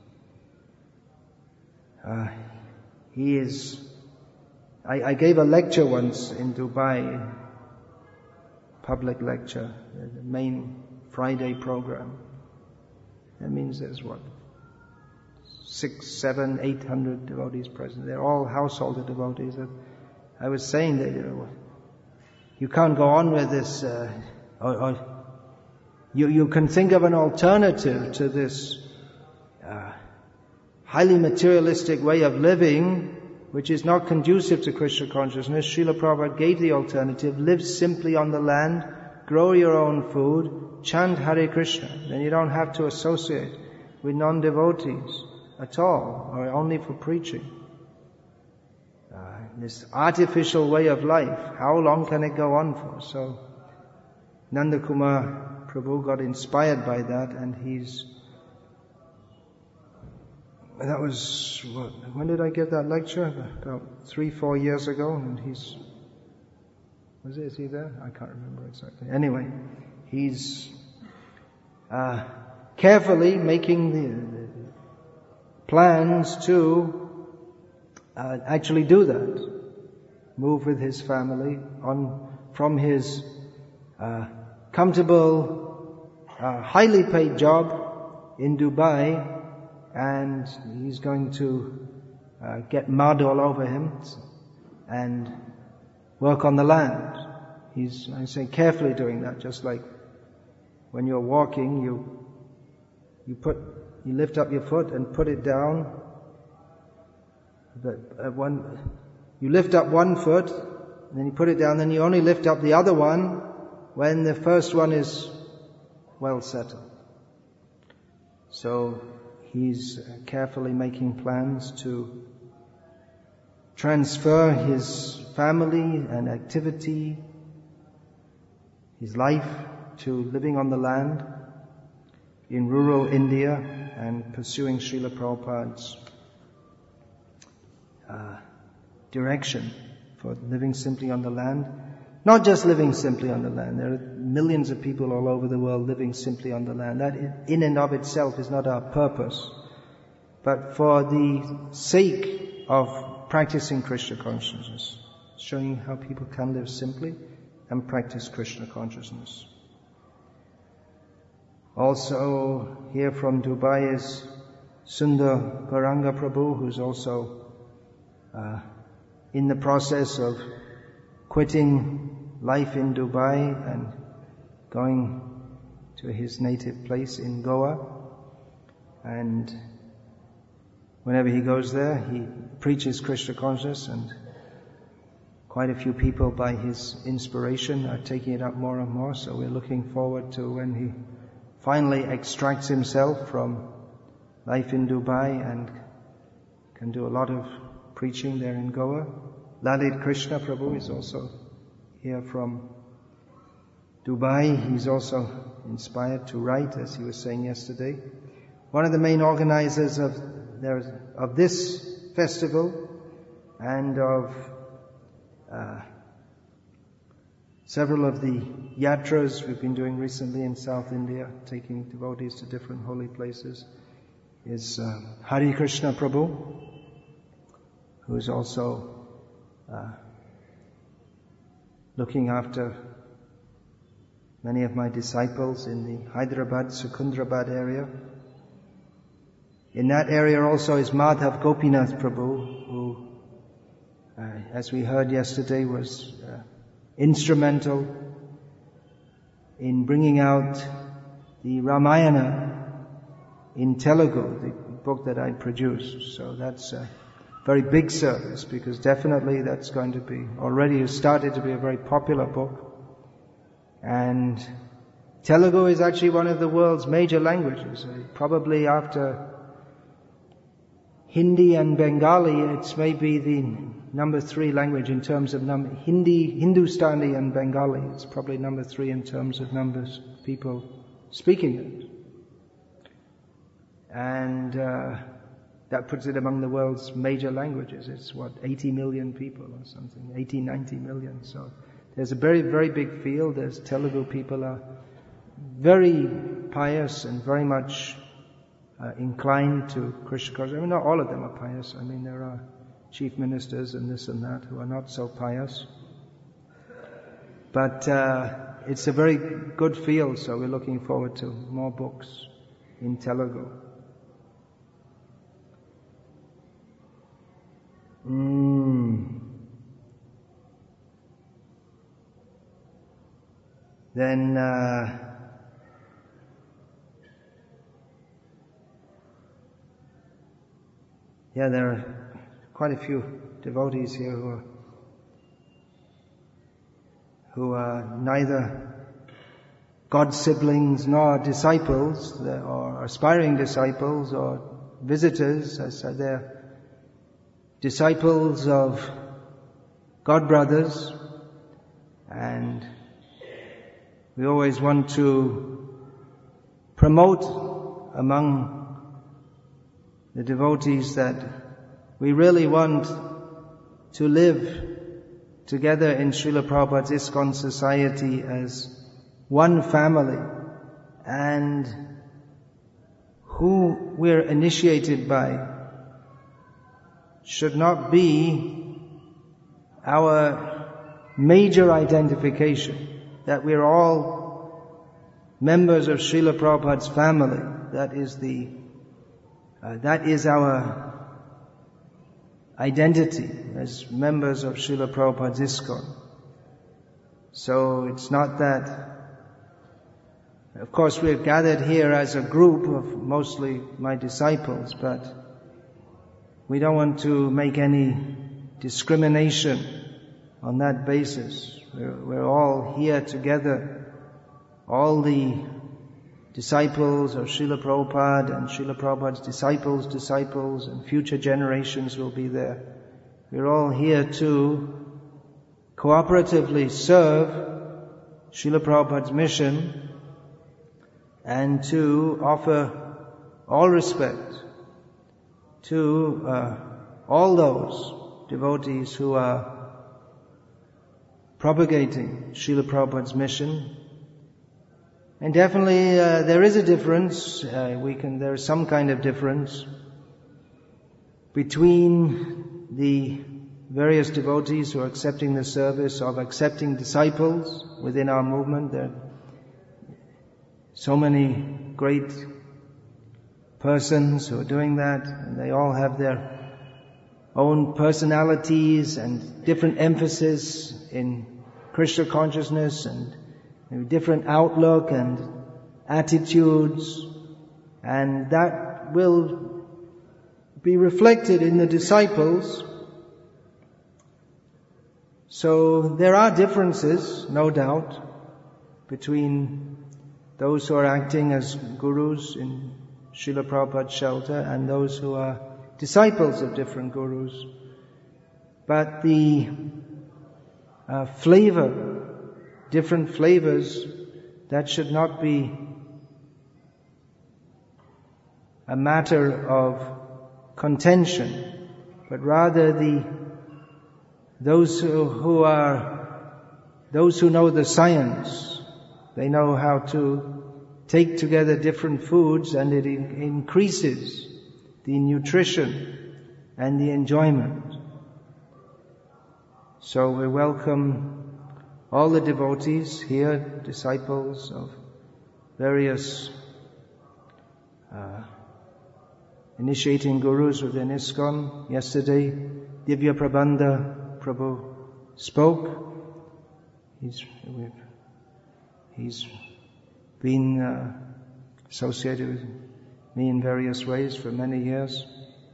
So, uh, he is. I, I gave a lecture once in Dubai, public lecture, the main Friday program. That means there's what, six, seven, eight hundred devotees present. They're all householder devotees. I was saying that, you know, you can't go on with this, uh, or, or you, you can think of an alternative to this uh, highly materialistic way of living, which is not conducive to Krishna consciousness. Srila Prabhupada gave the alternative: live simply on the land, grow your own food, chant Hare Krishna. Then you don't have to associate with non-devotees at all, or only for preaching. Uh, this artificial way of life, how long can it go on for? So Nanda Kumar Prabhu got inspired by that, and he's that was what, when did I give that lecture? About three, four years ago, and he's was it, is he there? I can't remember exactly. Anyway, he's uh, carefully making the, the plans to uh, actually do that. Move with his family on from his uh, comfortable, uh, highly paid job in Dubai, and he's going to uh, get mud all over him and work on the land. He's, I say, carefully doing that, just like when you're walking, you you put you lift up your foot and put it down. But uh, one, you lift up one foot, and then you put it down. Then you only lift up the other one when the first one is well settled. So he's carefully making plans to transfer his family and activity, his life, to living on the land in rural India and pursuing Srila Prabhupada's uh, direction for living simply on the land. Not just living simply on the land. There are millions of people all over the world living simply on the land. That in and of itself is not our purpose. But for the sake of practicing Krishna consciousness, showing how people can live simply and practice Krishna consciousness. Also here from Dubai is Sundar Gauranga Prabhu, who's also uh, in the process of quitting life in Dubai and going to his native place in Goa. And whenever he goes there, he preaches Krishna consciousness, and quite a few people by his inspiration are taking it up more and more. So we're looking forward to when he finally extracts himself from life in Dubai and can do a lot of preaching there in Goa. Lalit Krishna Prabhu is also here from Dubai. He's also inspired to write, as he was saying yesterday. One of the main organizers of there of this festival and of uh, several of the yatras we've been doing recently in South India, taking devotees to different holy places, is uh, Hari Krishna Prabhu, who is also uh, looking after many of my disciples in the Hyderabad, Secunderabad area. In that area also is Madhav Gopinath Prabhu, who, uh, as we heard yesterday, was uh, instrumental in bringing out the Ramayana in Telugu, the book that I produced. So that's a very big service, because definitely that's going to be, already has started to be a very popular book. And Telugu is actually one of the world's major languages. Probably after Hindi and Bengali, it's maybe the number three language in terms of number. Hindi, Hindustani and Bengali, it's probably number three in terms of numbers of people speaking it. And uh, that puts it among the world's major languages. It's what, eighty million people or something, eighty, ninety million. So there's a very, very big field. There's Telugu people are very pious and very much Uh, inclined to Krishna consciousness. I mean, not all of them are pious. I mean, there are chief ministers and this and that who are not so pious. But uh, it's a very good field, so we're looking forward to more books in Telugu. Mm. Then uh, yeah, there are quite a few devotees here who are, who are neither God's siblings nor disciples, or aspiring disciples or visitors. As said, they're disciples of God brothers, and we always want to promote among the devotees that we really want to live together in Srila Prabhupada's ISKCON society as one family, and who we're initiated by should not be our major identification, that we're all members of Srila Prabhupada's family. That is the uh, that is our identity as members of Srila Prabhupada's ISKCON. So it's not that, of course we're gathered here as a group of mostly my disciples, but we don't want to make any discrimination on that basis. We're, we're all here together. All the disciples of Srila Prabhupada and Srila Prabhupada's disciples, disciples and future generations will be there. We're all here to cooperatively serve Srila Prabhupada's mission and to offer all respect to uh, all those devotees who are propagating Srila Prabhupada's mission. And definitely uh, there is a difference, uh, we can, there is some kind of difference between the various devotees who are accepting the service of accepting disciples within our movement. There are so many great persons who are doing that, and they all have their own personalities and different emphasis in Krishna consciousness and different outlook and attitudes, and that will be reflected in the disciples. So there are differences, no doubt, between those who are acting as gurus in Srila Prabhupada's shelter and those who are disciples of different gurus. But the uh, flavor, different flavors, that should not be a matter of contention, but rather the those who, who are those who know the science, they know how to take together different foods, and it in, increases the nutrition and the enjoyment. So we welcome all the devotees here, disciples of various uh, initiating gurus within ISKCON. Yesterday, Divya Prabandha Prabhu spoke. He's, he's been uh, associated with me in various ways for many years.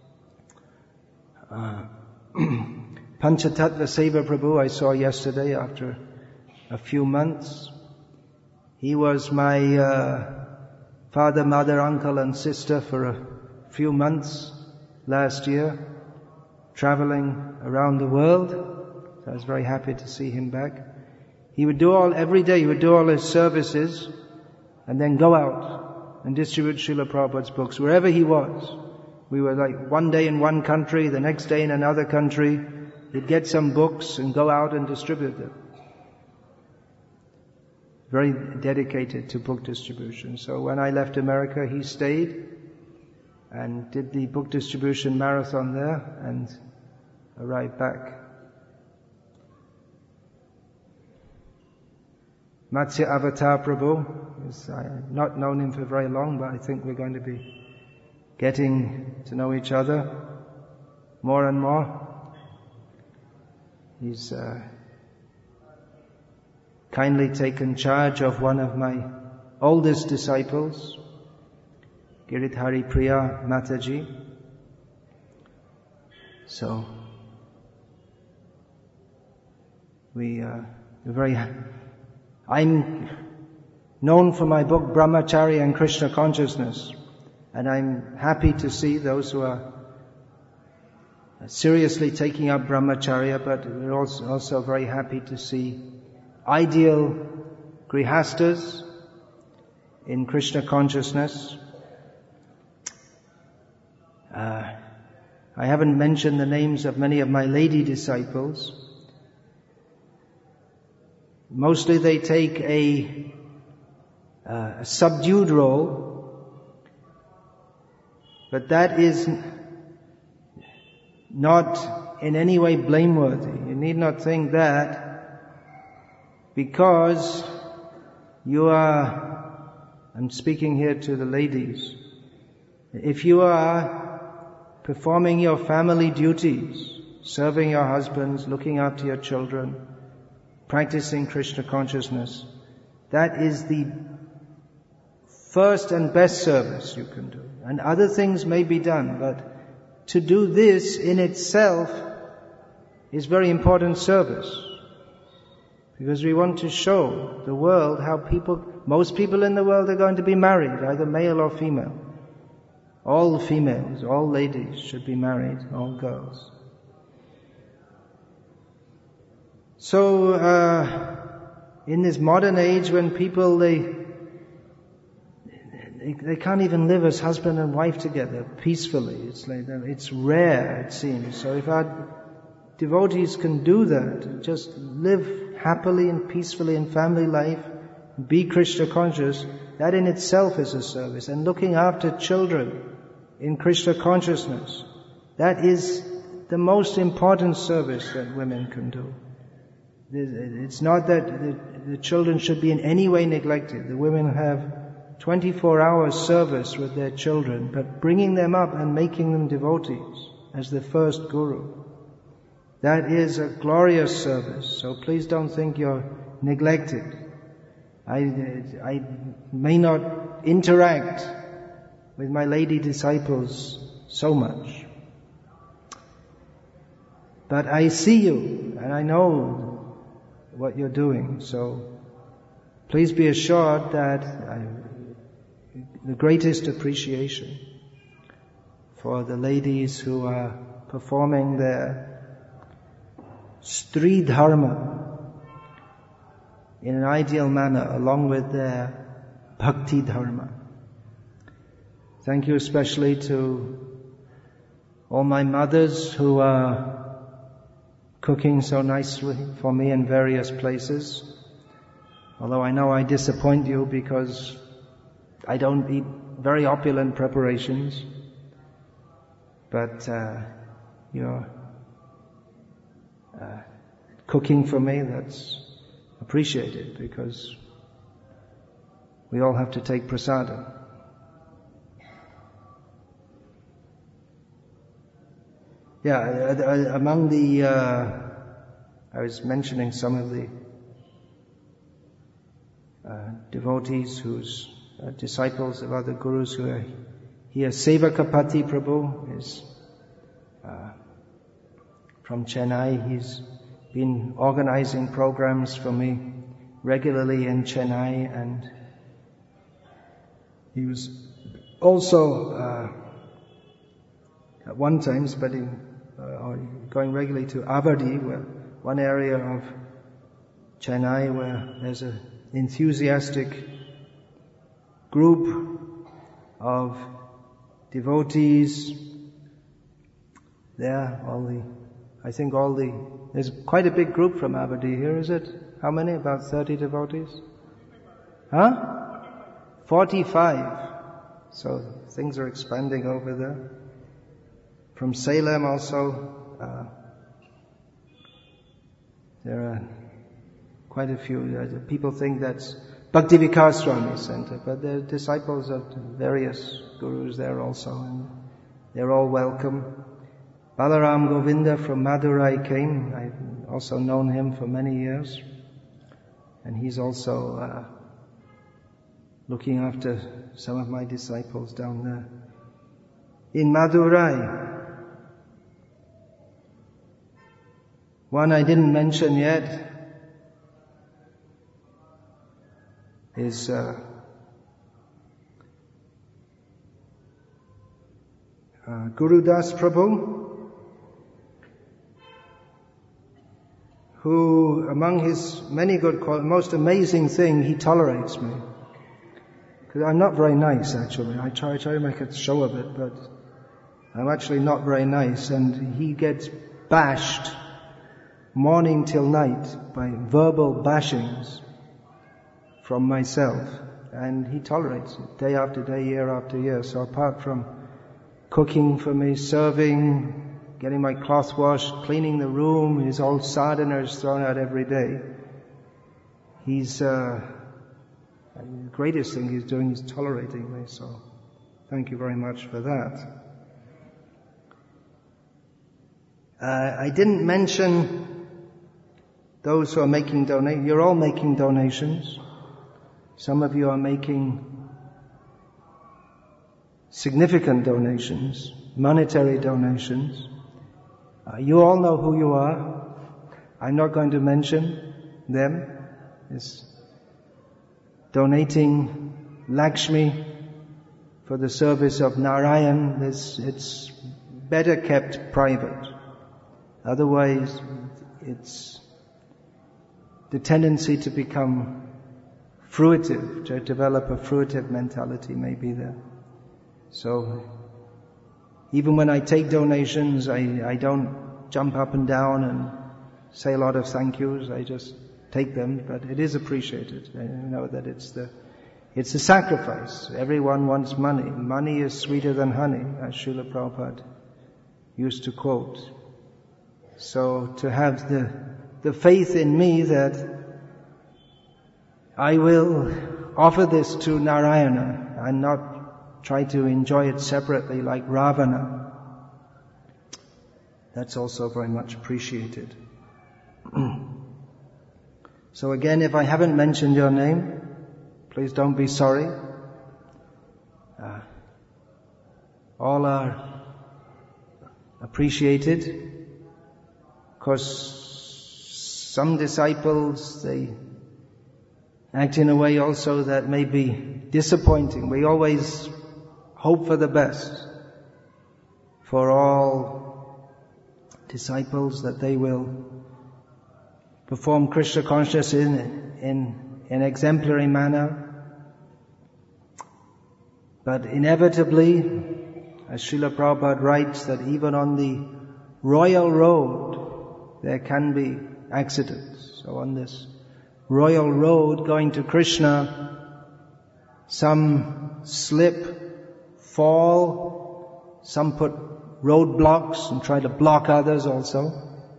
Uh, Panchatattva Seva Prabhu I saw yesterday after a few months. He was my uh, father, mother, uncle and sister for a few months last year, traveling around the world. So I was very happy to see him back. He would do all, every day he would do all his services and then go out and distribute Srila Prabhupada's books wherever he was. We were like one day in one country, the next day in another country. He'd get some books and go out and distribute them. Very dedicated to book distribution. So when I left America, he stayed and did the book distribution marathon there and arrived back. Matsya Avatar Prabhu, is, I've not known him for very long, but I think we're going to be getting to know each other more and more. He's uh, kindly taken charge of one of my oldest disciples, Giridhari Priya Mataji. So, we, uh, we're very, I'm known for my book Brahmacharya and Krishna Consciousness, and I'm happy to see those who are seriously taking up Brahmacharya, but we're also, also very happy to see ideal grihastas in Krishna consciousness. Uh, I haven't mentioned the names of many of my lady disciples. Mostly they take a, uh, a subdued role, but that is not in any way blameworthy. You need not think that because you are, I'm speaking here to the ladies, if you are performing your family duties, serving your husbands, looking after your children, practicing Krishna consciousness, that is the first and best service you can do. And other things may be done, but to do this in itself is very important service. Because we want to show the world how people, most people in the world are going to be married, either male or female. All females, all ladies should be married, all girls. So, uh, in this modern age when people, they, they, they can't even live as husband and wife together peacefully. It's like, it's rare, it seems. So if our devotees can do that, just live happily and peacefully in family life, be Krishna conscious, that in itself is a service. And looking after children in Krishna consciousness, that is the most important service that women can do. It's not that the children should be in any way neglected. The women have twenty-four hours service with their children, but bringing them up and making them devotees as the first guru, that is a glorious service. So please don't think you're neglected. I, I may not interact with my lady disciples so much, but I see you and I know what you're doing. So please be assured that I, the greatest appreciation for the ladies who are performing their Stri Dharma in an ideal manner along with their Bhakti Dharma. Thank you especially to all my mothers who are cooking so nicely for me in various places. Although I know I disappoint you because I don't eat very opulent preparations. But uh, you're uh, cooking for me, that's appreciated because we all have to take prasadam. Yeah, among the, uh, I was mentioning some of the uh, devotees whose uh, disciples of other gurus who are here. Sevakapati Prabhu is uh, from Chennai. He's been organizing programs for me regularly in Chennai, and he was also uh, at one time studying uh, or going regularly to Avadi, where one area of Chennai where there's an enthusiastic group of devotees there. All the, I think all the, there's quite a big group from Avadi here, is it? How many? About thirty devotees? Huh? forty-five. So things are expanding over there. From Salem also, uh, there are quite a few. Uh, people think that's Bhakti Vikas Swami Center, but there are disciples of various gurus there also, and they're all welcome. Balaram Govinda from Madurai came. I've also known him for many years, and he's also uh, looking after some of my disciples down there in Madurai. One I didn't mention yet is uh, uh, Guru Das Prabhu, who among his many good qualities, most amazing thing, he tolerates me. Because I'm not very nice actually. I try, I try to make a show of it, but I'm actually not very nice, and he gets bashed morning till night by verbal bashings from myself, and he tolerates it day after day, year after year. So apart from cooking for me, serving, getting my cloth washed, cleaning the room, his old sadhanas thrown out every day, he's uh, the greatest thing he's doing is tolerating me. So thank you very much for that. Uh, I didn't mention those who are making donations. You're all making donations. Some of you are making significant donations, monetary donations. Uh, you all know who you are. I'm not going to mention them. It's donating Lakshmi for the service of Narayan. It's, it's better kept private. Otherwise, it's the tendency to become fruitive, to develop a fruitive mentality may be there. So, even when I take donations, I, I don't jump up and down and say a lot of thank yous. I just take them, but it is appreciated. I know that it's the, it's a sacrifice. Everyone wants money. Money is sweeter than honey, as Srila Prabhupada used to quote. So, to have the the faith in me that I will offer this to Narayana and not try to enjoy it separately like Ravana, that's also very much appreciated. So again, if I haven't mentioned your name, please don't be sorry. Uh, all are appreciated. Of course, some disciples, they act in a way also that may be disappointing. We always hope for the best for all disciples, that they will perform Krishna consciousness in, in an exemplary manner. But inevitably, as Srila Prabhupada writes, that even on the royal road, there can be accidents. So on this royal road going to Krishna, some slip, fall, some put roadblocks and try to block others also.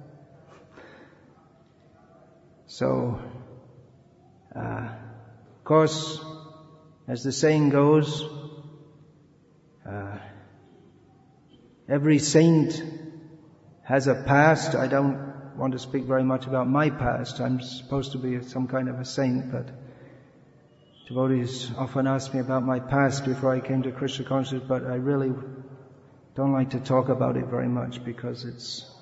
So, uh, of course, as the saying goes, uh, every saint has a past. I don't want to speak very much about my past. I'm supposed to be some kind of a saint, but devotees often ask me about my past before I came to Krishna consciousness, but I really don't like to talk about it very much because it's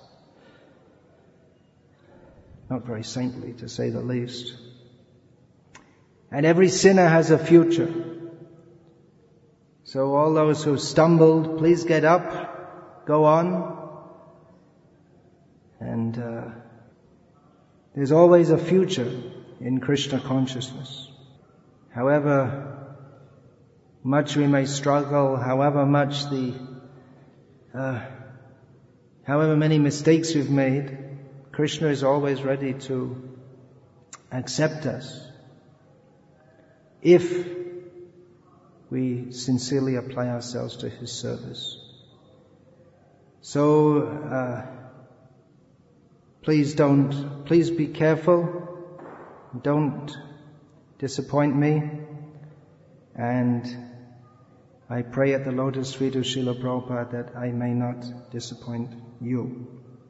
not very saintly, to say the least. And every sinner has a future. So all those who stumbled, please get up, go on. And uh, there's always a future in Krishna consciousness. However much we may struggle, however much the, uh, however many mistakes we've made, Krishna is always ready to accept us if we sincerely apply ourselves to His service. So, uh, Please don't, please be careful. Don't disappoint me. And I pray at the lotus feet of Srila Prabhupada that I may not disappoint you.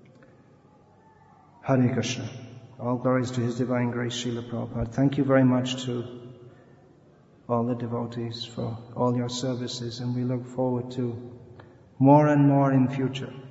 Hare Krishna. All glories to His Divine Grace, Srila Prabhupada. Thank you very much to all the devotees for all your services, and we look forward to more and more in future.